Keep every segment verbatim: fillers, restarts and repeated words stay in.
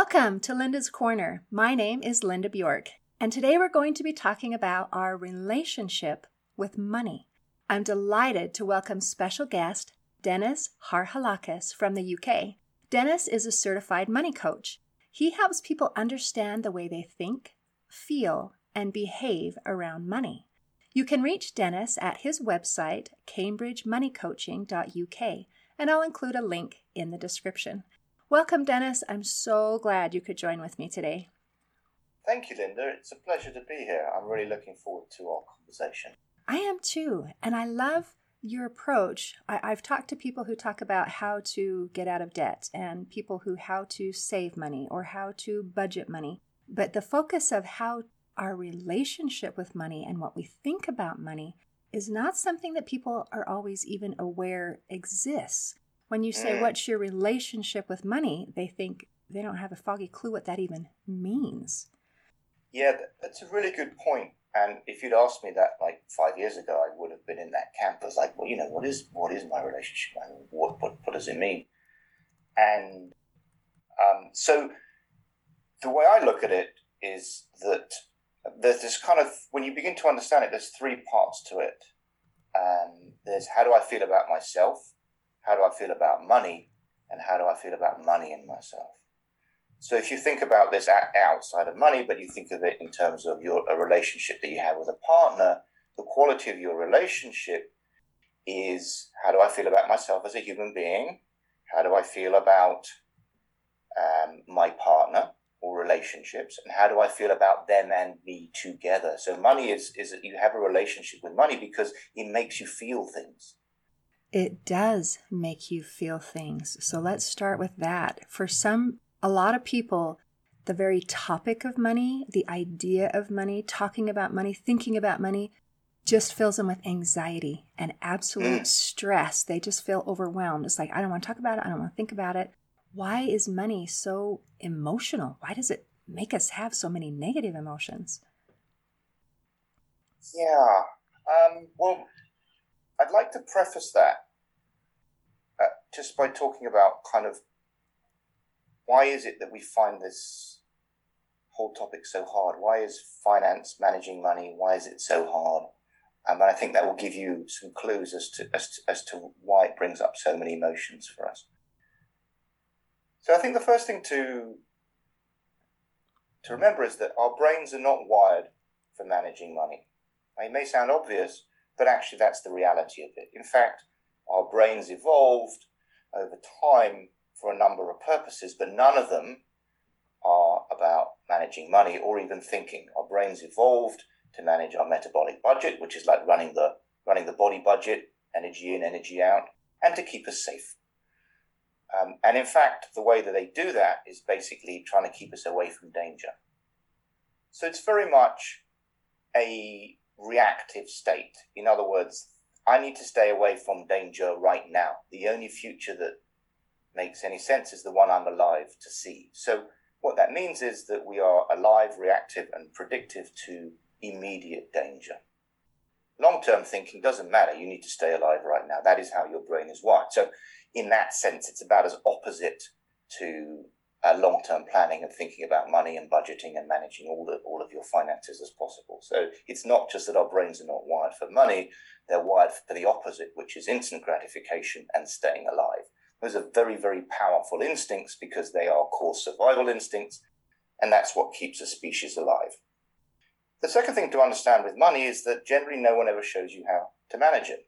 Welcome to Linda's Corner. My name is Linda Bjork, and today we're going to be talking about our relationship with money. I'm delighted to welcome special guest Dennis Harhalakis from the U K. Dennis is a certified money coach. He helps people understand the way they think, feel, and behave around money. You can reach Dennis at his website, cambridge money coaching dot U K, and I'll include a link in the description. Welcome, Dennis. I'm so glad you could join with me today. Thank you, Linda. It's a pleasure to be here. I'm really looking forward to our conversation. I am too, and I love your approach. I, I've talked to people who talk about how to get out of debt and people who how to save money or how to budget money. But the focus of how our relationship with money and what we think about money is not something that people are always even aware exists. When you say, mm. what's your relationship with money, they think they don't have a foggy clue what that even means. Yeah, that's a really good point. And if you'd asked me that like five years ago, I would have been in that camp as like, well, you know, what is what is my relationship? What what, what does it mean? And um, so the way I look at it is that there's this kind of, when you begin to understand it, there's three parts to it. Um, there's how do I feel about myself? How do I feel about money? And how do I feel about money in myself? So if you think about this outside of money, but you think of it in terms of your a relationship that you have with a partner, the quality of your relationship is how do I feel about myself as a human being? How do I feel about um, my partner or relationships? And how do I feel about them and me together? So money is, is that you have a relationship with money because it makes you feel things. It does make you feel things. So let's start with that. For some, a lot of people, the very topic of money, the idea of money, talking about money, thinking about money, just fills them with anxiety and absolute mm. stress. They just feel overwhelmed. It's like, I don't want to talk about it. I don't want to think about it. Why is money so emotional? Why does it make us have so many negative emotions? Yeah. Um, well, I'd like to preface that uh, just by talking about kind of why is it that we find this whole topic so hard? Why is finance, managing money, why is it so hard? Um, and I think that will give you some clues as to, as to as to why it brings up so many emotions for us. So I think the first thing to to remember is that our brains are not wired for managing money. It may sound obvious, but actually that's the reality of it. In fact, our brains evolved over time for a number of purposes, but none of them are about managing money or even thinking. Our brains evolved to manage our metabolic budget, which is like running the running the body budget, energy in, energy out, and to keep us safe. Um, and in fact, the way that they do that is basically trying to keep us away from danger. So it's very much a reactive state. In other words, I need to stay away from danger right now. The only future that makes any sense is the one I'm alive to see. So what that means is that we are alive, reactive, and predictive to immediate danger. Long-term thinking doesn't matter. You need to stay alive right now. That is how your brain is wired. So in that sense, it's about as opposite to uh, long-term planning and thinking about money and budgeting and managing all the, all of your finances as possible. So it's not just that our brains are not wired for money, they're wired for the opposite, which is instant gratification and staying alive. Those are very, very powerful instincts because they are core survival instincts, and that's what keeps a species alive. The second thing to understand with money is that generally no one ever shows you how to manage it.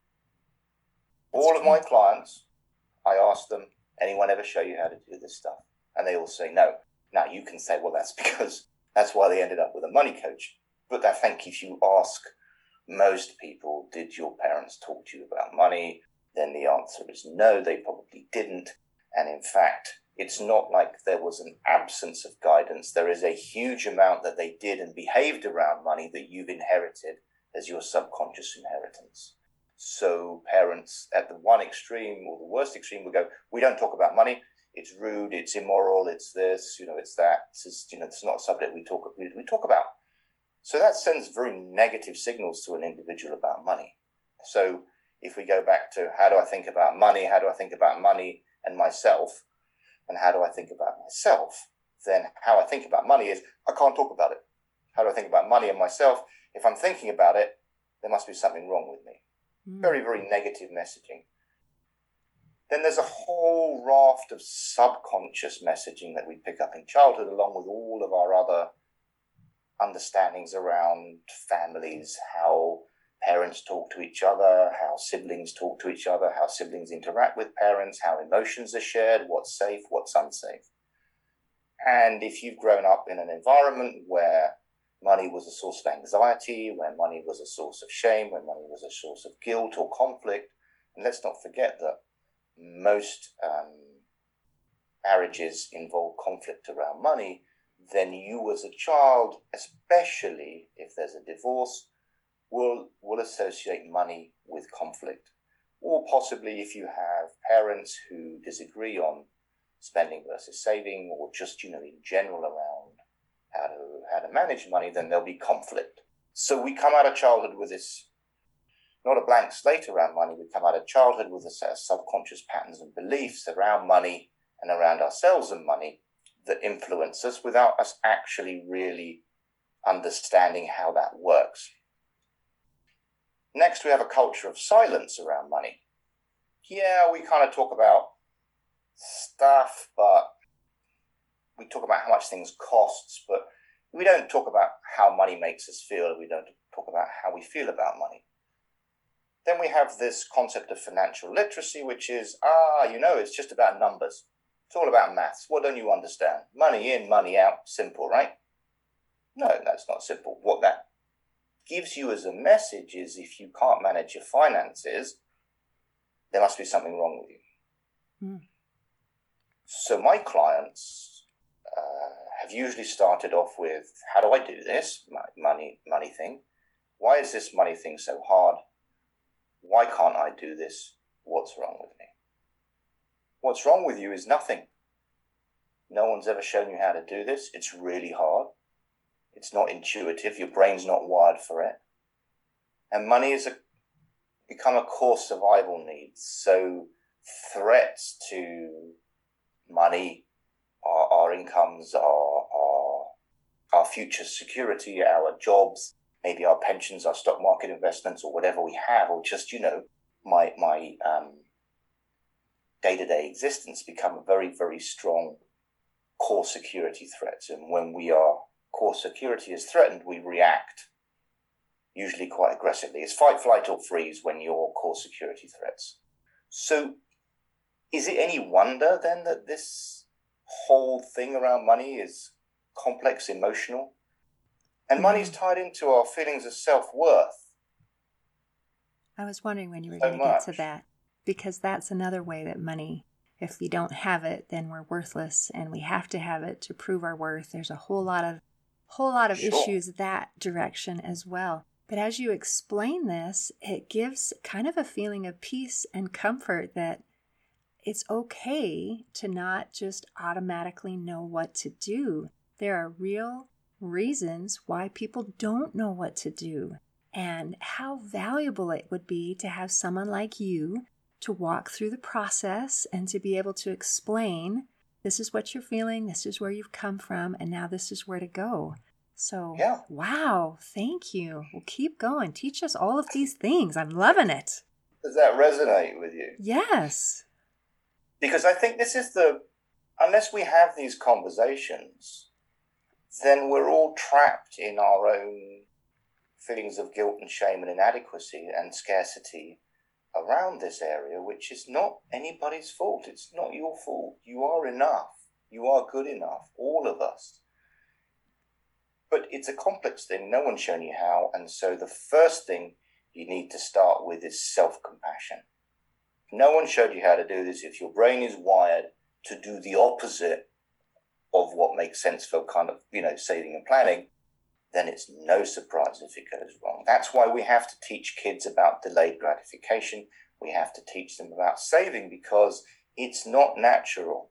All of my clients, I ask them, anyone ever show you how to do this stuff? And they all say no. Now you can say, well, that's because that's why they ended up with a money coach. But I think if you ask most people, did your parents talk to you about money? Then the answer is no, they probably didn't. And in fact, it's not like there was an absence of guidance. There is a huge amount that they did and behaved around money that you've inherited as your subconscious inheritance. So parents at the one extreme or the worst extreme would go, we don't talk about money. It's rude, it's immoral, it's this, you know, it's that. This is, you know, it's not a subject we talk, we, we talk about. So that sends very negative signals to an individual about money. So if we go back to how do I think about money, how do I think about money and myself, and how do I think about myself, then how I think about money is I can't talk about it. How do I think about money and myself? If I'm thinking about it, there must be something wrong with me. Mm. Very, very negative messaging. Then there's a whole raft of subconscious messaging that we pick up in childhood, along with all of our other understandings around families, how parents talk to each other, how siblings talk to each other, how siblings interact with parents, how emotions are shared, what's safe, what's unsafe. And if you've grown up in an environment where money was a source of anxiety, where money was a source of shame, where money was a source of guilt or conflict, and let's not forget that most um, marriages involve conflict around money, then you as a child, especially if there's a divorce, will will associate money with conflict. Or possibly if you have parents who disagree on spending versus saving, or just, you know, in general around how to how to manage money, then there'll be conflict. So we come out of childhood with this, not a blank slate around money, we come out of childhood with a set of subconscious patterns and beliefs around money and around ourselves and money that influence us without us actually really understanding how that works. Next, we have a culture of silence around money. Yeah, we kind of talk about stuff, but we talk about how much things costs, but we don't talk about how money makes us feel. We don't talk about how we feel about money. Then we have this concept of financial literacy, which is, ah, you know, it's just about numbers. It's all about maths. What don't you understand? Money in, money out. Simple, right? No, that's not simple. What that gives you as a message is if you can't manage your finances, there must be something wrong with you. Mm. So my clients uh, have usually started off with, how do I do this money money thing? Why is this money thing so hard? Why can't I do this? What's wrong with me? What's wrong with you is nothing. No one's ever shown you how to do this. It's really hard. It's not intuitive. Your brain's not wired for it. And money has become a core survival need. So threats to money, our, our incomes, our, our, our future security, our jobs, maybe our pensions, our stock market investments, or whatever we have, or just, you know, my my um, day-to-day existence become a very, very strong core security threats. And when we are core security is threatened, we react usually quite aggressively. It's fight, flight, or freeze when you're core security threats. So is it any wonder then that this whole thing around money is complex, emotional? And money's tied into our feelings of self-worth. I was wondering when you were so going to get to that, because that's another way that money, if we don't have it, then we're worthless, and we have to have it to prove our worth. There's a whole lot of whole lot of sure. issues that direction as well. But as you explain this, it gives kind of a feeling of peace and comfort that it's okay to not just automatically know what to do. There are real reasons why people don't know what to do, and how valuable it would be to have someone like you to walk through the process and to be able to explain, this is what you're feeling, this is where you've come from, and now this is where to go. So, yeah. Wow, thank you. Well, keep going. Teach us all of these things. I'm loving it. Does that resonate with you? Yes. Because I think this is the, unless we have these conversations, then we're all trapped in our own feelings of guilt and shame and inadequacy and scarcity around this area, which is not anybody's fault. It's not your fault. You are enough. You are good enough, all of us. But it's a complex thing. No one's shown you how. And so the first thing you need to start with is self-compassion. No one showed you how to do this. If your brain is wired to do the opposite of what makes sense for kind of, you know, saving and planning, then it's no surprise if it goes wrong. That's why we have to teach kids about delayed gratification. We have to teach them about saving, because it's not natural.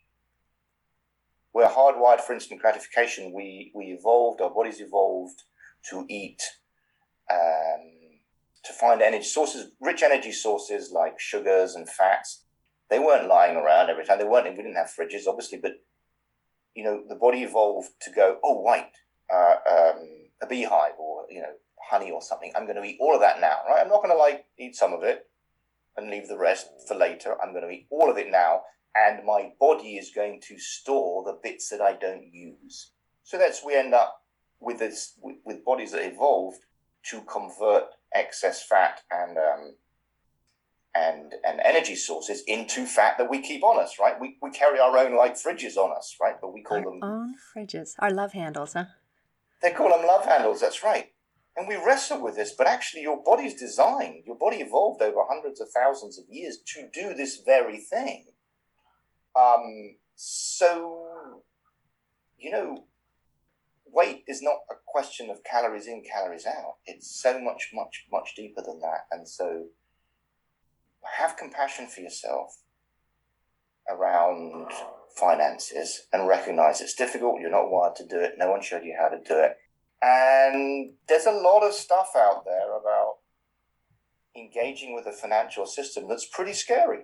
We're hardwired for instant gratification. We we evolved, our bodies evolved to eat, um, to find energy sources, rich energy sources like sugars and fats. They weren't lying around every time. They weren't. We didn't have fridges, obviously, but you know, the body evolved to go, oh, wait, uh, um, a beehive or, you know, honey or something. I'm going to eat all of that now, right? I'm not going to like eat some of it and leave the rest for later. I'm going to eat all of it now. And my body is going to store the bits that I don't use. So that's, we end up with this, with, with bodies that evolved to convert excess fat and, um, and, and energy sources into fat that we keep on us, right? We, we carry our own like fridges on us, right? But we call Our them own fridges, our love handles, huh? They call them love handles, that's right. And we wrestle with this, but actually your body's designed, your body evolved over hundreds of thousands of years to do this very thing. Um, so, you know, weight is not a question of calories in, calories out. It's so much, much, much deeper than that. And so have compassion for yourself around finances and recognize it's difficult. You're not wired to do it. No one showed you how to do it. And there's a lot of stuff out there about engaging with the financial system that's pretty scary.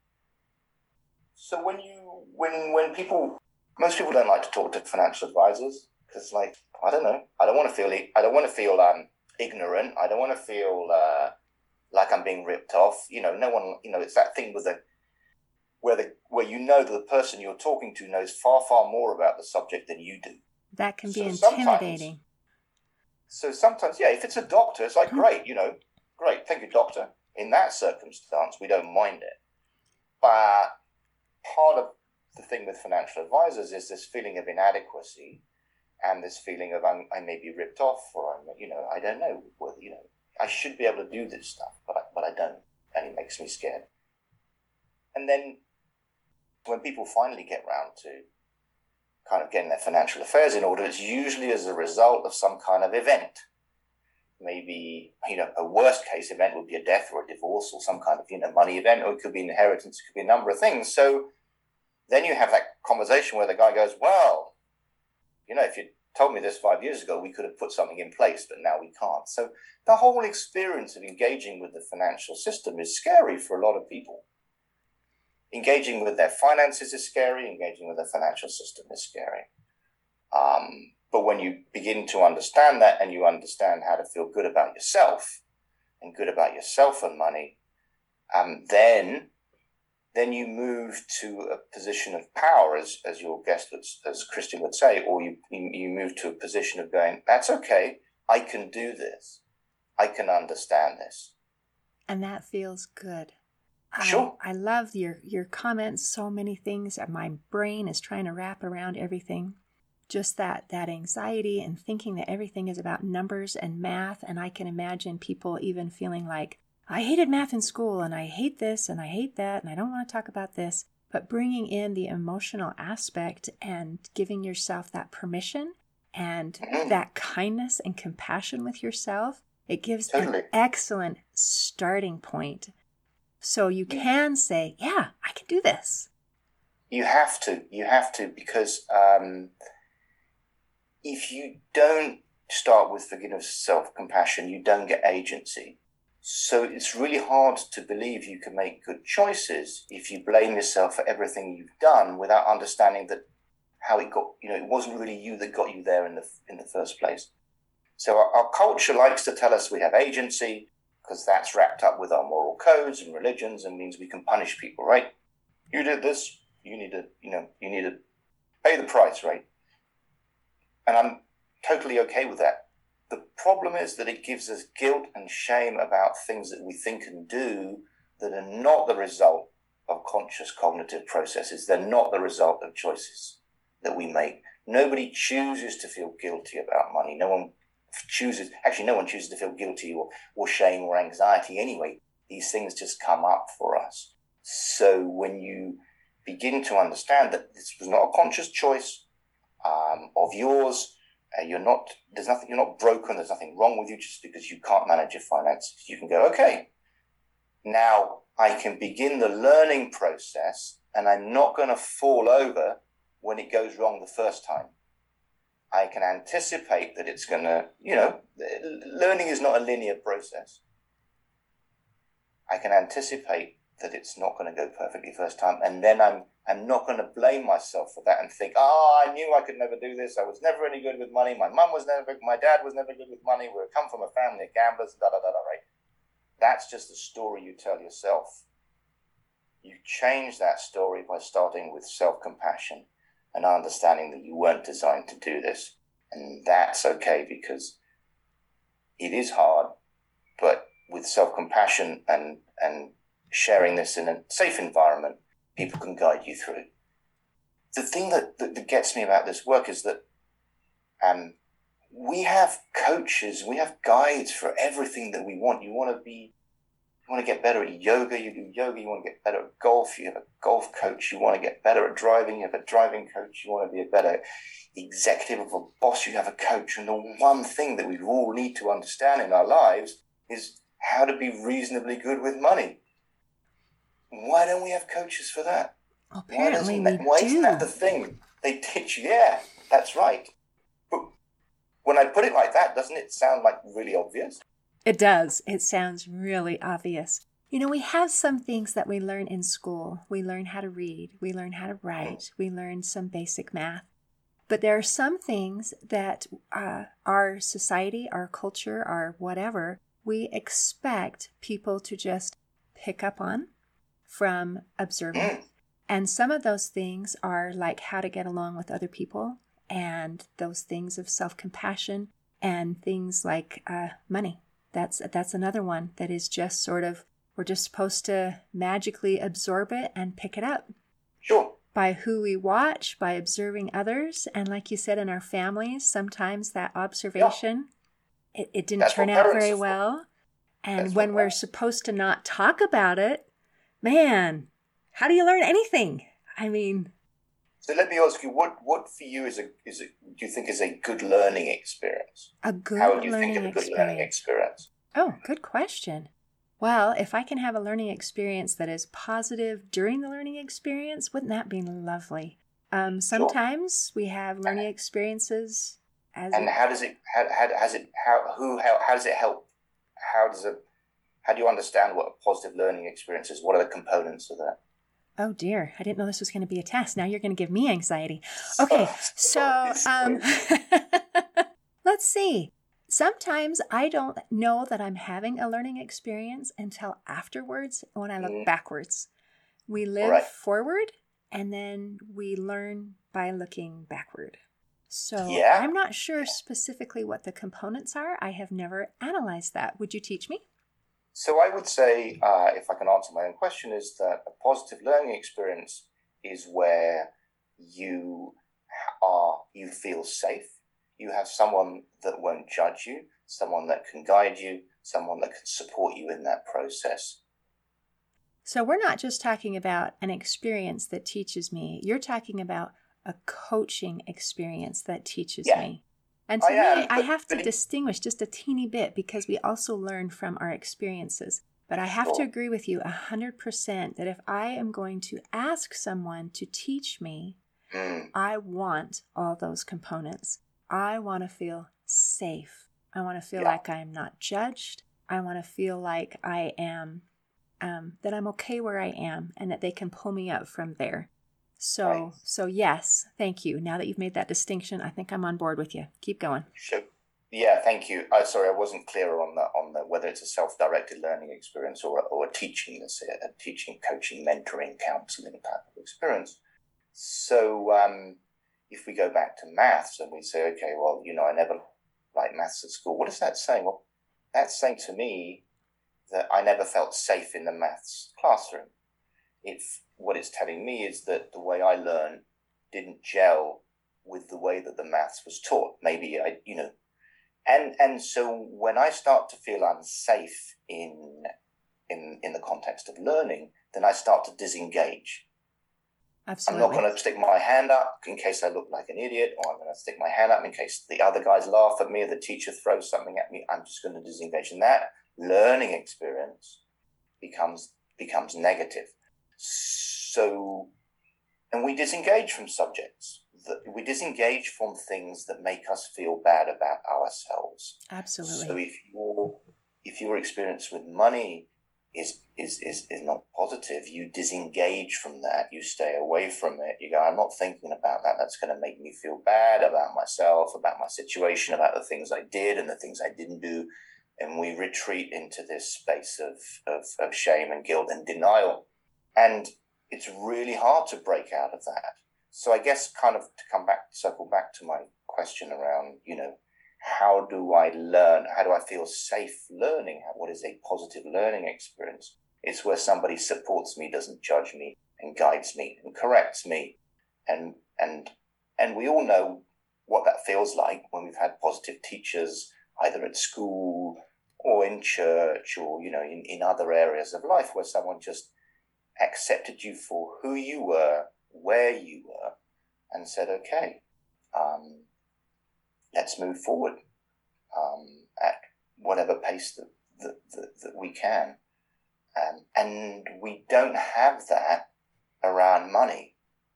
So when you, when, when people, most people don't like to talk to financial advisors because, like, I don't know, I don't want to feel, I don't want to feel um, ignorant. I don't want to feel uh, like I'm being ripped off. You know, no one, you know, it's that thing with the, where the where you know that the person you're talking to knows far, far more about the subject than you do. That can be so intimidating. So sometimes, yeah, if it's a doctor, it's like, great, you know, great, thank you, doctor. In that circumstance, we don't mind it. But part of the thing with financial advisors is this feeling of inadequacy and this feeling of I'm, I may be ripped off or, I'm, you know, I don't know, whether, you know, I should be able to do this stuff, but I, but I don't, and it makes me scared. And then when people finally get round to kind of getting their financial affairs in order, it's usually as a result of some kind of event. Maybe, you know, a worst case event would be a death or a divorce or some kind of, you know, money event, or it could be inheritance, it could be a number of things. So then you have that conversation where the guy goes, well, you know, if you told me this five years ago, we could have put something in place, but now we can't. So the whole experience of engaging with the financial system is scary for a lot of people. Engaging with their finances is scary. Engaging with the financial system is scary. Um, but when you begin to understand that and you understand how to feel good about yourself and good about yourself and money, um, then then you move to a position of power, as as your guest, would, as Christian would say, or you, you move to a position of going, that's okay, I can do this. I can understand this. And that feels good. Sure. I, I love your, your comments, so many things. My brain is trying to wrap around everything. Just that, that anxiety and thinking that everything is about numbers and math. And I can imagine people even feeling like, I hated math in school and I hate this and I hate that and I don't want to talk about this. But bringing in the emotional aspect and giving yourself that permission and Mm-hmm. that kindness and compassion with yourself, it gives Totally. an excellent starting point. So you can say, yeah, I can do this. You have to. You have to, because um, if you don't start with forgiveness, self-compassion, you don't get agency. So it's really hard to believe you can make good choices if you blame yourself for everything you've done without understanding that how it got, you know, it wasn't really you that got you there in the in the first place. So our, our culture likes to tell us we have agency, because that's wrapped up with our moral codes and religions and means we can punish people, right? You did this, you need to, you know, you need to pay the price, right? And I'm totally okay with that. The problem is that it gives us guilt and shame about things that we think and do that are not the result of conscious cognitive processes. They're not the result of choices that we make. Nobody chooses to feel guilty about money. No one chooses, actually no one chooses to feel guilty or, or shame or anxiety anyway. These things just come up for us. So when you begin to understand that this was not a conscious choice um, of yours, uh, you're not, there's nothing, you're not broken, there's nothing wrong with you just because you can't manage your finances. You can go, okay, now I can begin the learning process and I'm not going to fall over when it goes wrong the first time. I can anticipate that it's going to, you know, learning is not a linear process. I can anticipate that it's not going to go perfectly first time, and then I'm I'm not going to blame myself for that and think, oh, I knew I could never do this. I was never any good with money. My mum was never, my dad was never good with money. We come from a family of gamblers, da da da da. Right? That's just a story you tell yourself. You change that story by starting with self-compassion and understanding that you weren't designed to do this, and that's okay because it is hard, but with self-compassion and and sharing this in a safe environment, people can guide you through. The thing that, that, that gets me about this work is that um, we have coaches, we have guides for everything that we want. You want to be, you want to get better at yoga, you do yoga. You want to get better at golf, you have a golf coach. You want to get better at driving, you have a driving coach. You want to be a better executive of a boss, you have a coach. And the one thing that we all need to understand in our lives is how to be reasonably good with money. Why don't we have coaches for that? Apparently why we why do. Isn't that the thing? They teach you, yeah, that's right. But when I put it like that, doesn't it sound like really obvious? It does. It sounds really obvious. You know, we have some things that we learn in school. We learn how to read. We learn how to write. We learn some basic math. But there are some things that uh, our society, our culture, our whatever, we expect people to just pick up on from observing. Mm. And some of those things are like how to get along with other people and those things of self-compassion and things like uh, money. That's that's another one that is just sort of, we're just supposed to magically absorb it and pick it up. Sure. By who we watch, by observing others. And like you said, in our families, sometimes that observation, yeah. it, it didn't That's turn out very well. And That's when we're parents. supposed to not talk about it, man, how do you learn anything? I mean... So let me ask you, what, what for you is a is a, do you think is a good learning experience? A good How would you learning think of a good experience. learning experience? Oh, good question. Well, if I can have a learning experience that is positive during the learning experience, wouldn't that be lovely? Um, sometimes we have learning experiences as and a, how does it how, how has it how who how, how does it help? How does it how do you understand what a positive learning experience is? What are the components of that? Oh dear, I didn't know this was going to be a test. Now you're going to give me anxiety. Okay, so um, let's see. Sometimes I don't know that I'm having a learning experience until afterwards when I look mm. backwards. We live right. forward and then we learn by looking backward. So yeah. I'm not sure specifically what the components are. I have never analyzed that. Would you teach me? So I would say, uh, if I can answer my own question, is that a positive learning experience is where you are, you feel safe. You have someone that won't judge you, someone that can guide you, someone that can support you in that process. So we're not just talking about an experience that teaches me. You're talking about a coaching experience that teaches yeah. me. And to I me, am, but, I have to it, distinguish just a teeny bit because we also learn from our experiences. But I have sure. to agree with you one hundred percent that if I am going to ask someone to teach me, mm. I want all those components. I want to feel safe. I want to feel yeah. like I am not judged. I want to feel like I am, um, that I'm okay where I am and that they can pull me up from there. So, right. so yes, thank you. Now that you've made that distinction, I think I'm on board with you. Keep going. Sure. Yeah, thank you. Uh, sorry, I wasn't clear on the on the whether it's a self-directed learning experience or a, or a teaching, let's say, a teaching, coaching, mentoring, counselling type of experience. So, um, if we go back to maths and we say, okay, well, you know, I never liked maths at school. What is that saying? Well, that's saying to me that I never felt safe in the maths classroom. If what it's telling me is that the way I learn didn't gel with the way that the maths was taught. Maybe I, you know, and and so when I start to feel unsafe in in in the context of learning, then I start to disengage. Absolutely. I'm not going to stick my hand up in case I look like an idiot, or I'm going to stick my hand up in case the other guys laugh at me or the teacher throws something at me. I'm just going to disengage. And that learning experience becomes becomes negative. So, and we disengage from subjects. We disengage from things that make us feel bad about ourselves. Absolutely. So if your if your experience with money is, is, is, is not positive. You disengage from that. You stay away from it. You go, I'm not thinking about that. That's going to make me feel bad about myself, about my situation, about the things I did and the things I didn't do. And we retreat into this space of, of, of shame and guilt and denial. And it's really hard to break out of that. So I guess kind of to come back, circle back to my question around, you know, how do I learn? How do I feel safe learning? What is a positive learning experience? It's where somebody supports me, doesn't judge me, and guides me and corrects me. And and and we all know what that feels like when we've had positive teachers, either at school or in church or, you know, in, in other areas of life where someone just accepted you for who you were, where you were, and said, okay, um, let's move forward um, at whatever pace that, that, that, that we can. Um, and we don't have that around money.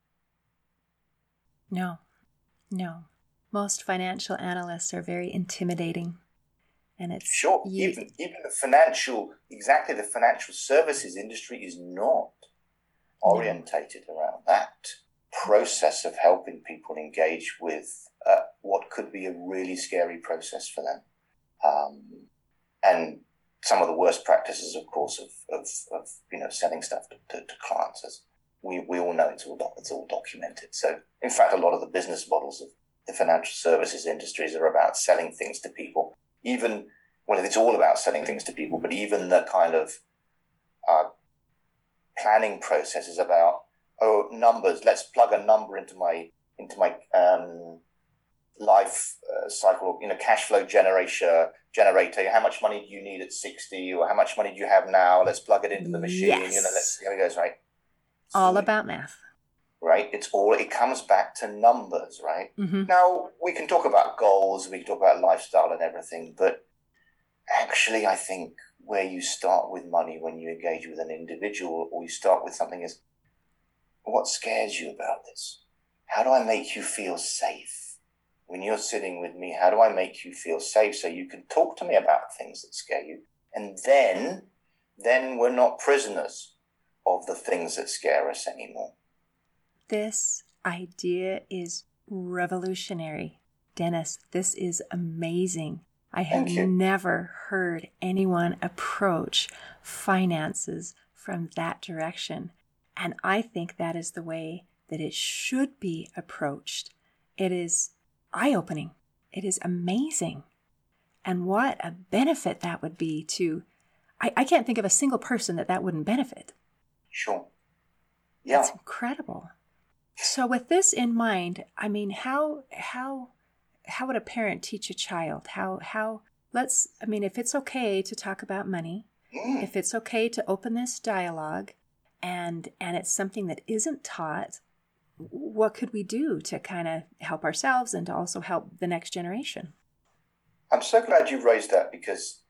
No, no. Most financial analysts are very intimidating. And it's sure, you, even even the financial, exactly the financial services industry is not orientated no. around that process of helping people engage with uh, what could be a really scary process for them. Um, and some of the worst practices, of course, of, of, of you know, selling stuff to, to, to clients, as we, we all know, it's all, it's all documented. So, in fact, a lot of the business models of the financial services industries are about selling things to people. Even, well, it's all about selling things to people, but even the kind of uh, planning process is about, oh, numbers, let's plug a number into my into my um, life uh, cycle, you know, cash flow generator, generator. How much money do you need at sixty, or how much money do you have now? Let's plug it into the machine. Yes. You know, let's see how it goes, right? All so, about math. Right? It's all, it comes back to numbers, right? Mm-hmm. Now, we can talk about goals, we can talk about lifestyle and everything, but actually, I think where you start with money when you engage with an individual, or you start with something is, what scares you about this? How do I make you feel safe? When you're sitting with me, how do I make you feel safe so you can talk to me about things that scare you? And then, then we're not prisoners of the things that scare us anymore. This idea is revolutionary. Dennis, this is amazing. I have never heard anyone approach finances from that direction. And I think that is the way that it should be approached. It is eye-opening. It is amazing. And what a benefit that would be to, I, I can't think of a single person that that wouldn't benefit. Sure. Yeah. That's incredible. So with this in mind, I mean, how, how, how would a parent teach a child? How, how, let's, I mean, if it's okay to talk about money, Mm. if it's okay to open this dialogue, and, and it's something that isn't taught, what could we do to kind of help ourselves and to also help the next generation? I'm so glad you raised that, because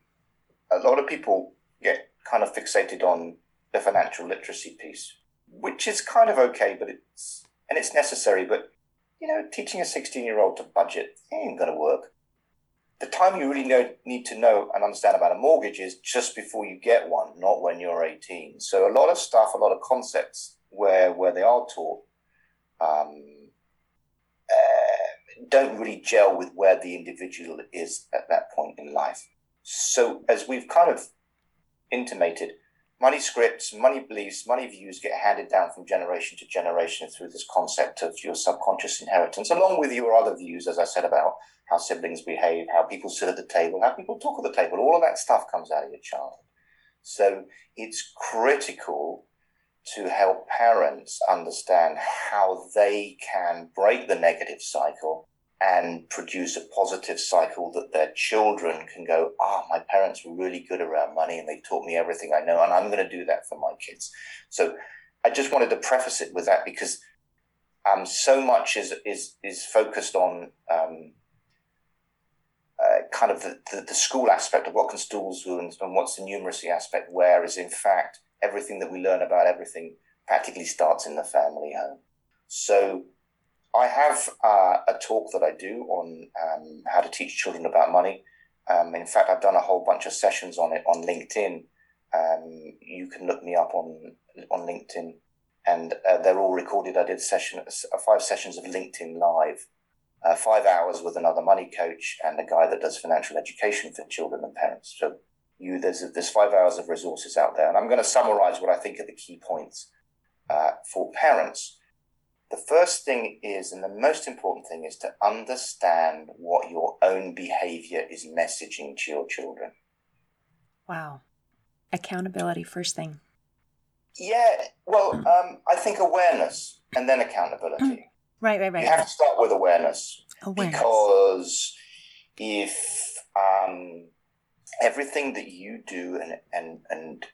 a lot of people get kind of fixated on the financial literacy piece, which is kind of okay, but it's, and it's necessary, but, you know, teaching a sixteen-year-old to budget ain't going to work. The time you really know, need to know and understand about a mortgage is just before you get one, not when you're eighteen. So a lot of stuff, a lot of concepts where, where they are taught um, uh, don't really gel with where the individual is at that point in life. So as we've kind of intimated, money scripts, money beliefs, money views get handed down from generation to generation through this concept of your subconscious inheritance, along with your other views, as I said, about how siblings behave, how people sit at the table, how people talk at the table. All of that stuff comes out of your childhood. So it's critical to help parents understand how they can break the negative cycle and produce a positive cycle that their children can go, ah, oh, my parents were really good around money and they taught me everything I know, and I'm going to do that for my kids. So I just wanted to preface it with that, because um, so much is is is focused on um, uh, kind of the, the, the school aspect of what can schools do and, and what's the numeracy aspect, whereas in fact, everything that we learn about everything practically starts in the family home. So I have uh, a talk that I do on um, how to teach children about money. Um, in fact, I've done a whole bunch of sessions on it on LinkedIn Um, you can look me up on on LinkedIn, and uh, they're all recorded. I did session uh, five sessions of LinkedIn Live, uh, five hours with another money coach and a guy that does financial education for children and parents. So you there's there's five hours of resources out there, and I'm going to summarize what I think are the key points uh, for parents. The first thing is, and the most important thing, is to understand what your own behavior is messaging to your children. Wow. Accountability first thing. Yeah, well, um, I think awareness and then accountability. Right, right, right. You have to start with awareness. Awareness. Because if um, everything that you do and and and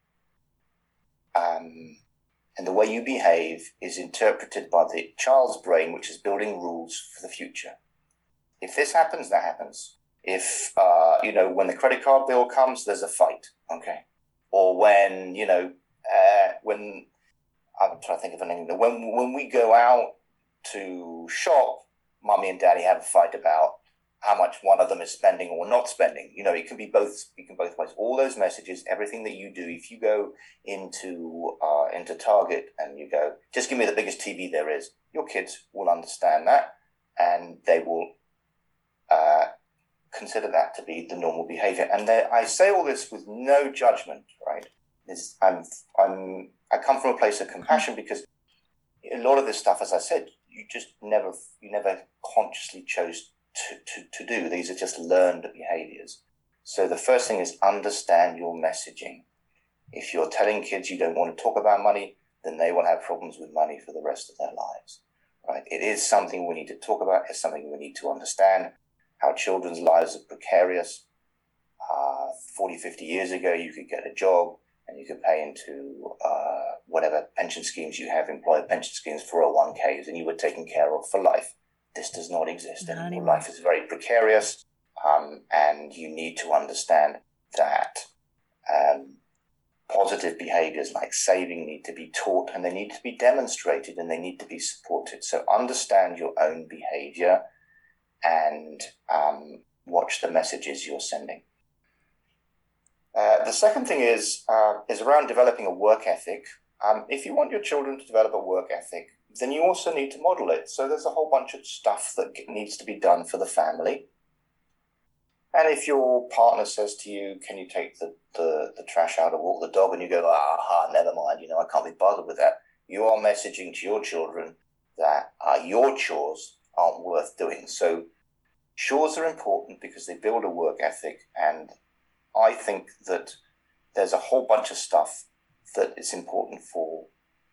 um, and the way you behave is interpreted by the child's brain, which is building rules for the future. If this happens, that happens. If, uh, you know, when the credit card bill comes, there's a fight, okay? Or when, you know, uh, when, I'm trying to think of an name, when, when we go out to shop, mommy and daddy have a fight about how much one of them is spending or not spending. You know, it can be both, it can both ways. All those messages, everything that you do, if you go into, uh, into Target and you go, just give me the biggest T V there is, your kids will understand that and they will, uh, consider that to be the normal behavior. And there, I say all this with no judgment, right? It's, I'm, I'm, I come from a place of compassion because a lot of this stuff, as I said, you just never, you never consciously chose to, to, to do. These are just learned behaviors. So the first thing is understand your messaging. If you're telling kids you don't want to talk about money, then they will have problems with money for the rest of their lives, right? It is something we need to talk about. It's something we need to understand. Our children's lives are precarious. Uh, forty, fifty years ago, you could get a job and you could pay into uh, whatever pension schemes you have, employer pension schemes, four oh one k's, and you were taken care of for life. This does not exist Not anymore. anymore. Life is very precarious, um, and you need to understand that um, positive behaviors like saving need to be taught, and they need to be demonstrated, and they need to be supported. So understand your own behavior and um, watch the messages you're sending. Uh, the second thing is uh, is around developing a work ethic. Um, if you want your children to develop a work ethic, then you also need to model it. So there's a whole bunch of stuff that needs to be done for the family. And if your partner says to you, can you take the, the, the trash out or walk the dog? And you go, ah, never mind, you know, I can't be bothered with that. You are messaging to your children that uh, your chores aren't worth doing. So chores are important because they build a work ethic. And I think that there's a whole bunch of stuff that is important for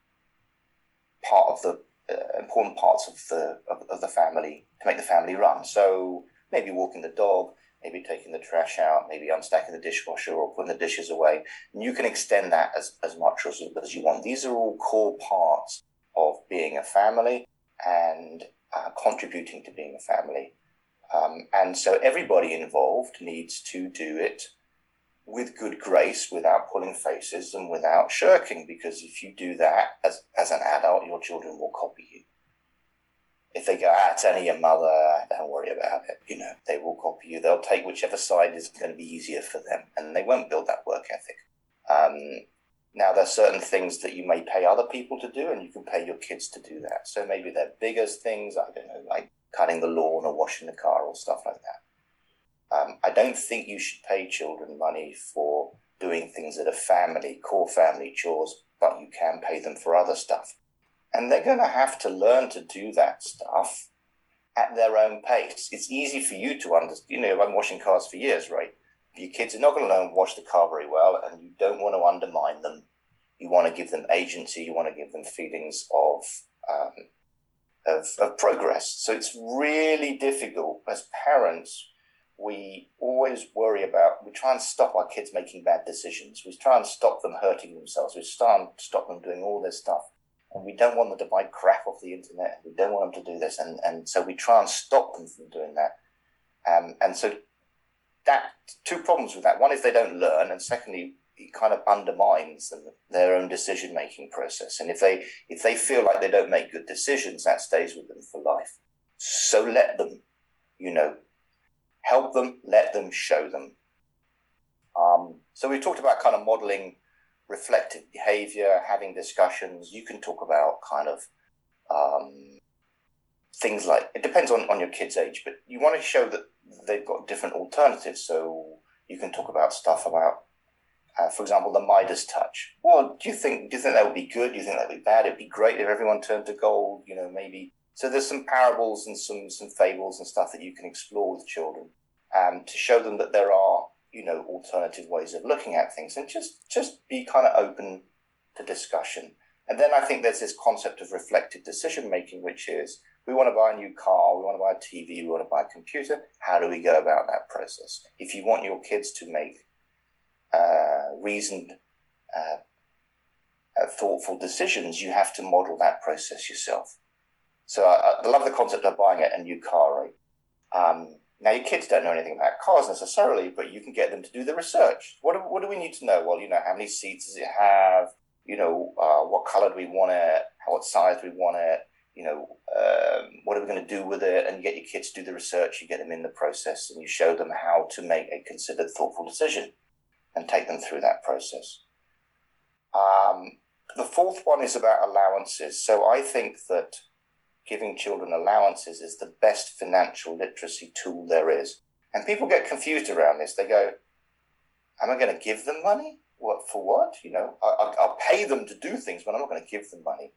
part of the uh, important parts of the of, of the family to make the family run. So maybe walking the dog, maybe taking the trash out, maybe unstacking the dishwasher or putting the dishes away. And you can extend that as, as much as, as you want. These are all core parts of being a family and uh, contributing to being a family. Um, and so everybody involved needs to do it with good grace, without pulling faces and without shirking, because if you do that as, as an adult, your children will copy you. If they go, ah, it's only your mother, don't worry about it, you know, they will copy you. They'll take whichever side is going to be easier for them, and they won't build that work ethic. Um, now, there are certain things that you may pay other people to do, and you can pay your kids to do that. So maybe they're bigger things, I don't know, like cutting the lawn or washing the car or stuff like that. Um, I don't think you should pay children money for doing things that are family, core family chores, but you can pay them for other stuff. And they're going to have to learn to do that stuff at their own pace. It's easy for you to understand. You know, I'm washing cars for years, right? Your kids are not going to learn to wash the car very well, and you don't want to undermine them. You want to give them agency. You want to give them feelings of um, of, of progress. So it's really difficult as parents. We always worry about, we try and stop our kids making bad decisions. We try and stop them hurting themselves. We try and stop them doing all this stuff. And we don't want them to buy crap off the internet. We don't want them to do this. And, and so we try and stop them from doing that. Um, and so that, two problems with that. One is they don't learn. And secondly, it kind of undermines them, their own decision-making process. And if they, if they feel like they don't make good decisions, that stays with them for life. So let them, you know, help them, let them, show them. Um, So we talked about kind of modeling reflective behavior, having discussions. You can talk about kind of um, things like, it depends on, on your kid's age, but you want to show that they've got different alternatives. So you can talk about stuff about, uh, for example, the Midas touch. Well, do you think do you think that would be good? Do you think that would be bad? It'd be great if everyone turned to gold, you know, maybe. So there's some parables and some, some fables and stuff that you can explore with children um, to show them that there are, you know, alternative ways of looking at things, and just, just be kind of open to discussion. And then I think there's this concept of reflective decision making, which is we want to buy a new car, we want to buy a T V, we want to buy a computer. How do we go about that process? If you want your kids to make uh, reasoned, uh, uh, thoughtful decisions, you have to model that process yourself. So I, I love the concept of buying a new car, right? Um, Now, your kids don't know anything about cars necessarily, but you can get them to do the research. What do, what do we need to know? Well, you know, how many seats does it have? You know, uh, what color do we want it? How, what size do we want it? You know, um, what are we going to do with it? And you get your kids to do the research, you get them in the process, and you show them how to make a considered, thoughtful decision and take them through that process. Um, the fourth one is about allowances. So I think that giving children allowances is the best financial literacy tool there is. And people get confused around this. They go, am I going to give them money? What, for what? You know, I, I'll pay them to do things, but I'm not going to give them money.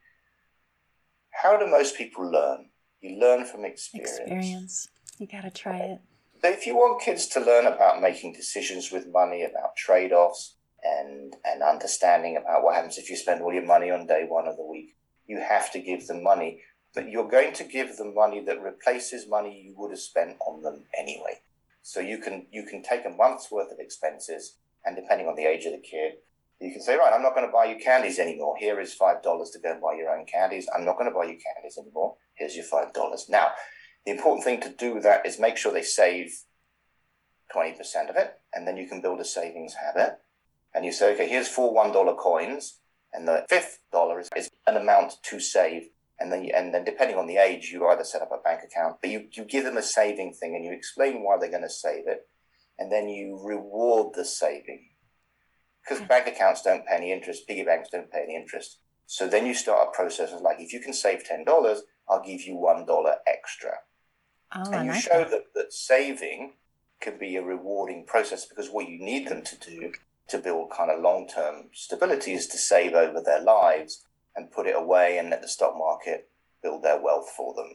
How do most people learn? You learn from experience. Experience. You got to try it. So if you want kids to learn about making decisions with money, about trade-offs, and, and understanding about what happens if you spend all your money on day one of the week, you have to give them money. But you're going to give them money that replaces money you would have spent on them anyway. So you can you can take a month's worth of expenses, and depending on the age of the kid, you can say, right, I'm not going to buy you candies anymore. Here is five dollars to go and buy your own candies. I'm not going to buy you candies anymore. Here's your five dollars. Now, the important thing to do with that is make sure they save twenty percent of it, and then you can build a savings habit. And you say, okay, here's four one dollar coins, and the fifth dollar is, is an amount to save. And then, you, and then depending on the age, you either set up a bank account, but you, you give them a saving thing and you explain why they're going to save it. And then you reward the saving. Because bank accounts don't pay any interest, piggy banks don't pay any interest. So then you start a process of like, if you can save ten dollars, I'll give you one dollar extra. Oh, and you like show that. that, that saving can be a rewarding process, because what you need them to do to build kind of long-term stability is to save over their lives and put it away and let the stock market build their wealth for them.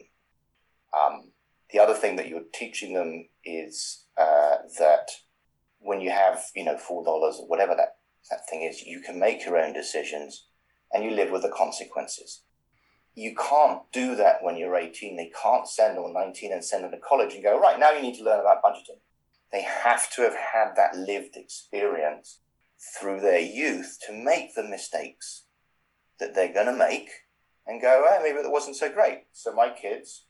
Um, the other thing that you're teaching them is uh, that when you have, you know, four dollars or whatever that, that thing is, you can make your own decisions and you live with the consequences. You can't do that when you're eighteen. They can't send, or nineteen, and send them to college and go, right, now you need to learn about budgeting. They have to have had that lived experience through their youth to make the mistakes that they're going to make and go, oh, maybe that wasn't so great. So my kids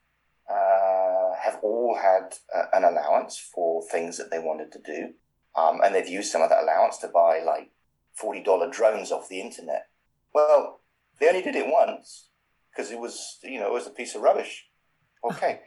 uh, have all had uh, an allowance for things that they wanted to do. Um, and they've used some of that allowance to buy like forty dollars drones off the internet. Well, they only did it once because it was, you know, it was a piece of rubbish. Okay.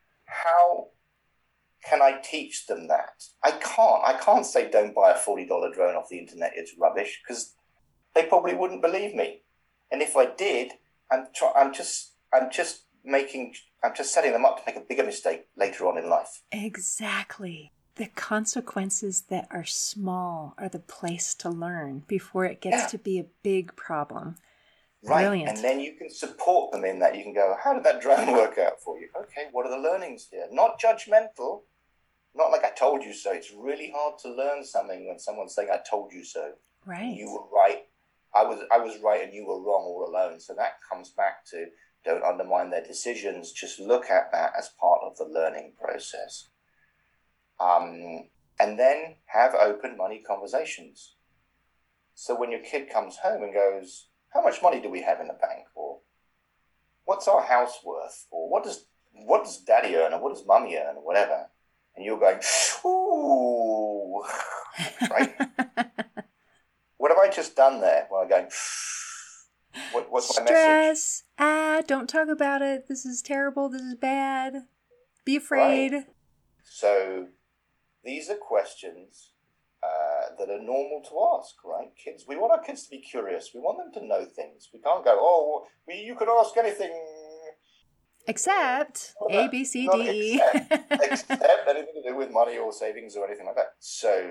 How can I teach them that? I can't. I can't say don't buy a forty dollars drone off the internet. It's rubbish, because they probably wouldn't believe me. And if I did, I'm try- I'm just I'm just making I'm just setting them up to make a bigger mistake later on in life. Exactly. The consequences that are small are the place to learn before it gets Yeah. to be a big problem. Right. Brilliant. And then you can support them in that. You can go, how did that drone work out for you? Okay, what are the learnings here? Not judgmental. Not like I told you so. It's really hard to learn something when someone's saying, I told you so. Right. You were right. I was I was right and you were wrong all alone. So that comes back to don't undermine their decisions. Just look at that as part of the learning process. Um, and then have open money conversations. So when your kid comes home and goes, how much money do we have in the bank? Or what's our house worth? Or what does what does daddy earn? Or what does mummy earn? Or whatever. And you're going, ooh, right? What have I just done there? Well, I'm going, what, what's my message? Stress. Ah, don't talk about it. This is terrible. This is bad. Be afraid. Right. So these are questions uh, uh, that are normal to ask, right? Kids, we want our kids to be curious. We want them to know things. We can't go, oh, we, you can ask anything. Except A, B, C, D, E. Except, except anything to do with money or savings or anything like that. So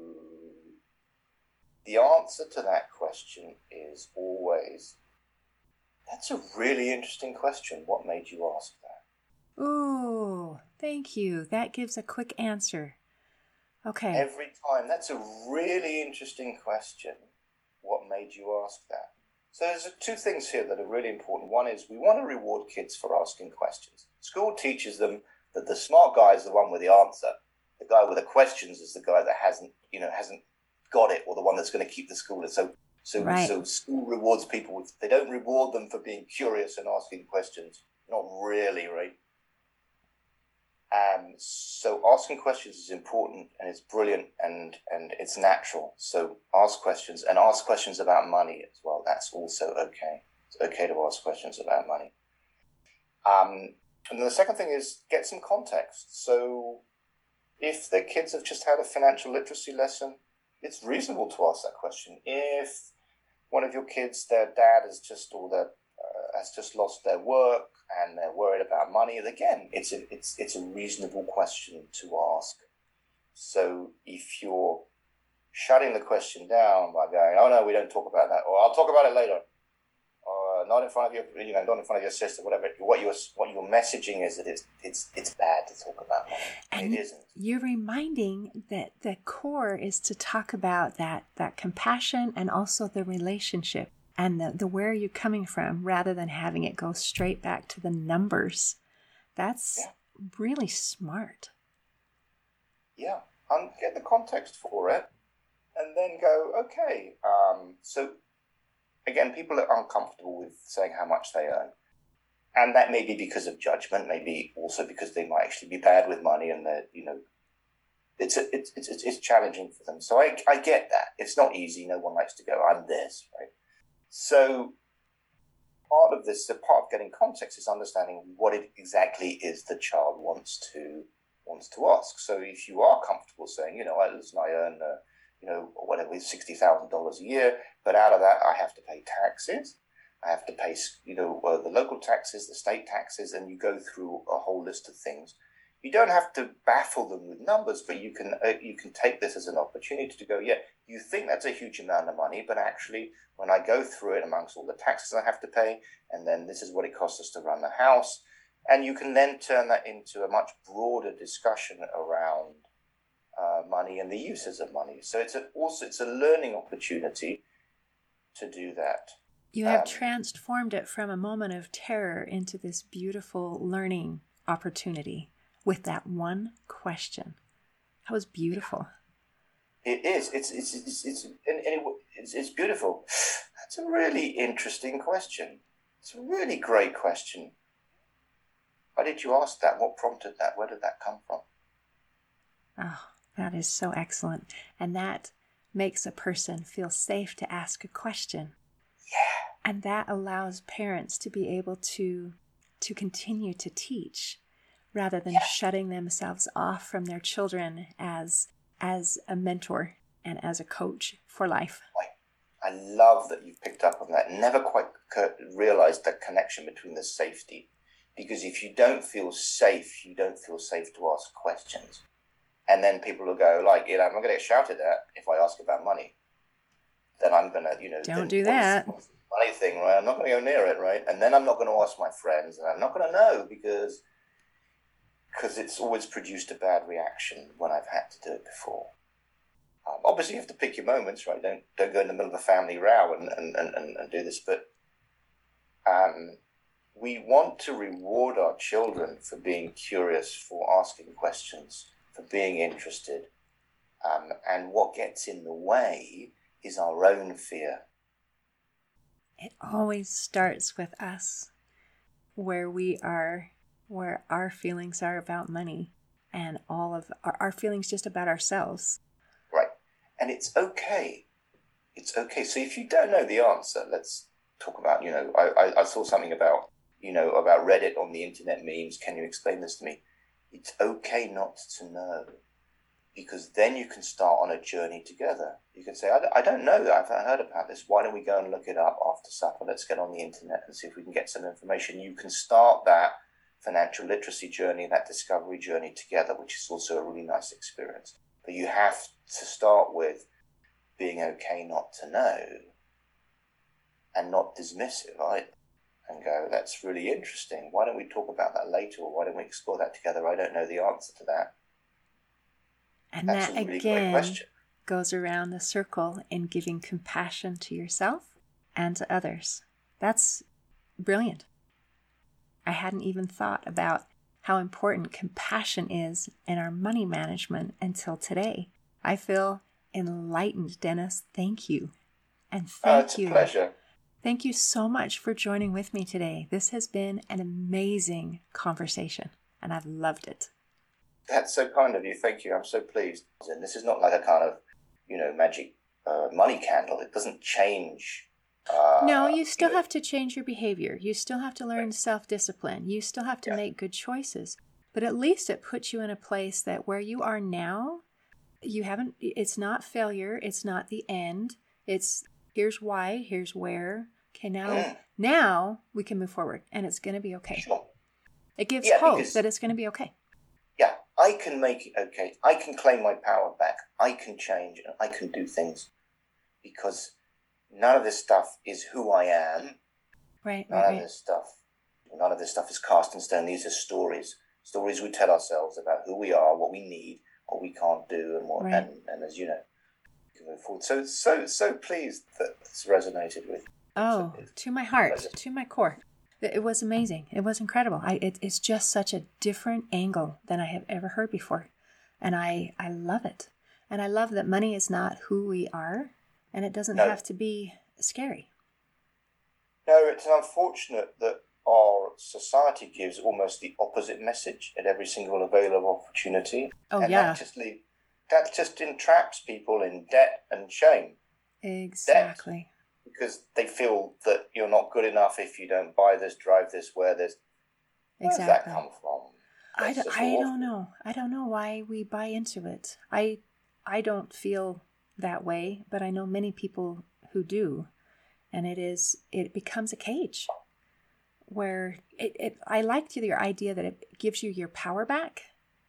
the answer to that question is always, that's a really interesting question. What made you ask that? Ooh, thank you. That gives a quick answer. Okay. Every time. That's a really interesting question. What made you ask that? So there's two things here that are really important. One is we want to reward kids for asking questions. School teaches them that the smart guy is the one with the answer. The guy with the questions is the guy that hasn't, you know, hasn't got it, or the one that's going to keep the school. So, so, right. so school rewards people with, they don't reward them for being curious and asking questions. Not really, right? Um, so asking questions is important, and it's brilliant, and, and it's natural. So ask questions, and ask questions about money as well. That's also okay. It's okay to ask questions about money. Um, and then the second thing is get some context. So if the kids have just had a financial literacy lesson, it's reasonable to ask that question. If one of your kids, their dad has just, or their uh, has just lost their work, and they're worried about money, again, it's a, it's it's a reasonable question to ask. So if you're shutting the question down by going, oh no, we don't talk about that, or I'll talk about it later, or not in front of your, you know, not in front of your sister, whatever. What you're what your messaging is that it's it's it's bad to talk about money. And it isn't. You're reminding that the core is to talk about that that compassion and also the relationship. And the, the where are you coming from, rather than having it go straight back to the numbers. That's yeah. really smart. Yeah, and get the context for it, and then go, okay. Um, so, again, people are uncomfortable with saying how much they earn. And that may be because of judgment, maybe also because they might actually be bad with money, and that, you know, it's, a, it's, it's, it's challenging for them. So I, I get that. It's not easy. No one likes to go, I'm this, right? So part of this, the part of getting context is understanding what it exactly is the child wants to wants to ask. So if you are comfortable saying, you know, I, listen, I earn, uh, you know, whatever, sixty thousand dollars a year, but out of that I have to pay taxes. I have to pay, you know, uh, the local taxes, the state taxes, and you go through a whole list of things. You don't have to baffle them with numbers, but you can uh, you can take this as an opportunity to go, yeah, you think that's a huge amount of money, but actually when I go through it amongst all the taxes I have to pay, and then this is what it costs us to run the house, and you can then turn that into a much broader discussion around uh, money and the uses of money. So it's a, also it's a learning opportunity to do that. You have um, transformed it from a moment of terror into this beautiful learning opportunity. With that one question. That was beautiful. It is. It's it's it's it's and, and it, it's, it's beautiful. That's a really interesting question. It's a really great question. Why did you ask that? What prompted that? Where did that come from? Oh, that is so excellent. And that makes a person feel safe to ask a question. Yeah. And that allows parents to be able to to continue to teach, rather than yes. shutting themselves off from their children as as a mentor and as a coach for life. I love that you've picked up on that. Never quite realized that connection between the safety. Because if you don't feel safe, you don't feel safe to ask questions. And then people will go, like, you know, I'm going to get shouted at if I ask about money. Then I'm going to, you know... Don't do that. What's the money thing, right? I'm not going to go near it, right? And then I'm not going to ask my friends, and I'm not going to know because... because it's always produced a bad reaction when I've had to do it before. Um, obviously, you have to pick your moments, right? Don't don't go in the middle of a family row and, and, and, and do this. But um, we want to reward our children for being curious, for asking questions, for being interested. Um, and what gets in the way is our own fear. It always starts with us, where we are... where our feelings are about money and all of our, our feelings just about ourselves. Right. And it's okay. It's okay. So if you don't know the answer, let's talk about, you know, I, I, I saw something about, you know, about Reddit on the internet memes. Can you explain this to me? It's okay not to know. because then you can start on a journey together. You can say, I, I don't know, I've heard about this. Why don't we go and look it up after supper? Let's get on the internet and see if we can get some information. You can start that financial literacy journey, that discovery journey together, which is also a really nice experience. But you have to start with being okay not to know and not dismissive, right? And go, that's really interesting. Why don't we talk about that later? Or why don't we explore that together? I don't know the answer to that. And that's that a really again great question. Goes around the circle in giving compassion to yourself and to others. That's brilliant. I hadn't even thought about how important compassion is in our money management until today. I feel enlightened, Dennis. Thank you. And thank oh, it's you. a pleasure. Thank you so much for joining with me today. This has been an amazing conversation, and I've loved it. That's so kind of you. Thank you. I'm so pleased. And this is not like a kind of, you know, magic uh, money candle. It doesn't change. Uh, no, you still you know. have to change your behavior. You still have to learn Right. self-discipline. You still have to Yeah. make good choices. But at least it puts you in a place that where you are now, you haven't, it's not failure. It's not the end. It's here's why, here's where. Okay, now, Mm. now we can move forward and it's going to be okay. Sure. It gives Yeah, hope because- that it's going to be okay. Yeah, I can make it okay. I can claim my power back. I can change and I can do things because none of this stuff is who I am. Right, None right, of right. this stuff, none of this stuff is cast in stone. These are stories, stories we tell ourselves about who we are, what we need, what we can't do, and what. Right. And, and as you know, we can move forward. So so so pleased that this resonated with. Oh, So- to my heart, Pleasure. to my core. It it was amazing. It was incredible. I, it, it's just such a different angle than I have ever heard before. And I, I love it. And I love that money is not who we are, and it doesn't No. have to be scary. No, it's unfortunate that our society gives almost the opposite message at every single available opportunity. Oh, and yeah, that just leave, that just entraps people in debt and shame exactly. because they feel that you're not good enough if you don't buy this, drive this, wear this. Where does that Exactly. come from? I, That's d- just I awful. don't know. I don't know why we buy into it. I I don't feel that way, but I know many people who do. And it is it becomes a cage where it, it I liked your idea that it gives you your power back.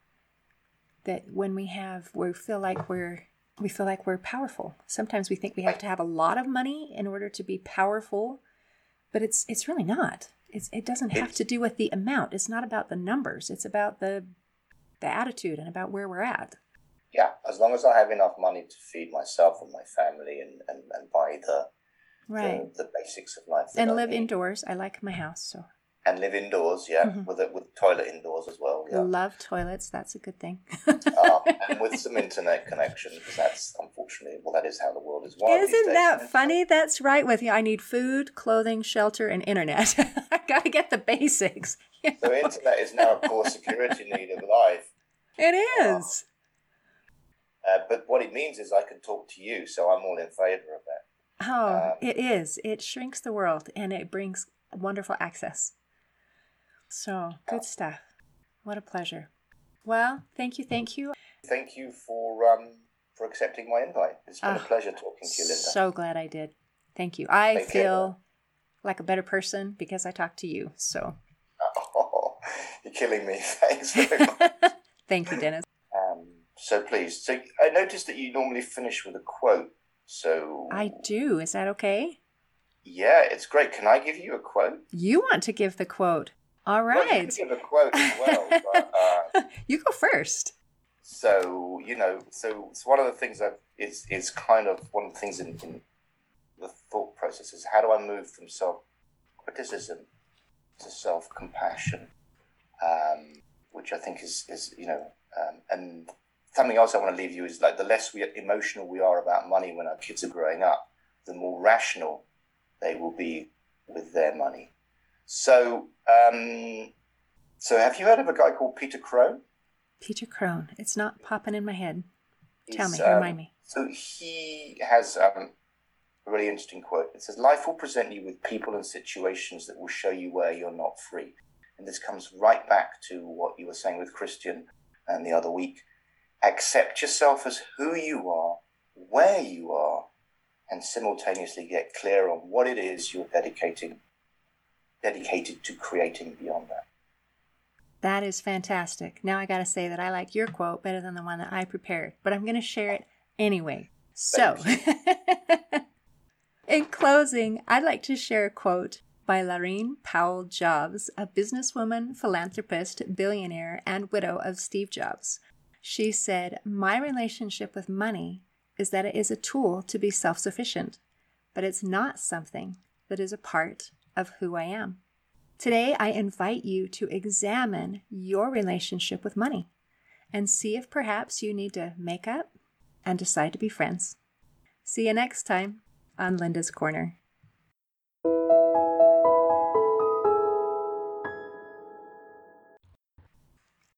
That when we have we feel like we're we feel like we're powerful. Sometimes we think we have to have a lot of money in order to be powerful, but it's it's really not. It's, it doesn't have It's- to do with the amount. It's not about the numbers. It's about the the attitude and about where we're at. Yeah, as long as I have enough money to feed myself and my family and, and, and buy the, Right. the the basics of life. that And I live need. indoors. I like my house, so And live indoors, yeah, Mhm. with a, with toilet indoors as well, yeah. love toilets. That's a good thing. uh, and with some internet connection, because that's unfortunately, well, that is how the world is wired these Isn't days. that funny? That's right with you. I need food, clothing, shelter, and internet. I gotta get the basics. So internet is now a core security need of life. It is. Uh, but what it means is I can talk to you, so I'm all in favour of that. Oh, Um, it is. It shrinks the world and it brings wonderful access. So, good stuff. What a pleasure. Well, thank you, thank you. Thank you for um for accepting my invite. It's been Oh, a pleasure talking to you, Linda. So glad I did. Thank you. I Take care. feel like a better person because I talked to you. So, Oh, you're killing me. Thanks very much. thank you, Dennis. um, so pleased. So I noticed that you normally finish with a quote. So I do. Is that okay? yeah, it's great. Can I give you a quote? You want to give the quote. All Well, you right. can give a quote as well. but, uh, You go first. so you know, so it's one of the things that is is kind of one of the things in, in the thought process is how do I move from self criticism to self compassion, um, which I think is is you know, um, and something else I want to leave you is like the less we emotional we are about money when our kids are growing up, the more rational they will be with their money. So, um, so have you heard of a guy called Peter Crone? Peter Crone. It's not popping in my head. Tell He's, me, um, remind me. So he has um, a really interesting quote. It says, "Life will present you with people and situations that will show you where you're not free." And this comes right back to what you were saying with Christian and the other week. accept yourself as who you are, where you are, and simultaneously get clear on what it is you're dedicating, dedicated to creating beyond that. That is fantastic. Now I got to say that I like your quote better than the one that I prepared, but I'm going to share it anyway. So, in closing, I'd like to share a quote by Laurene Powell Jobs, a businesswoman, philanthropist, billionaire, and widow of Steve Jobs. She said, "My relationship with money is that it is a tool to be self-sufficient, but it's not something that is a part of who I am." Today, I invite you to examine your relationship with money and see if perhaps you need to make up and decide to be friends. See you next time on Linda's Corner.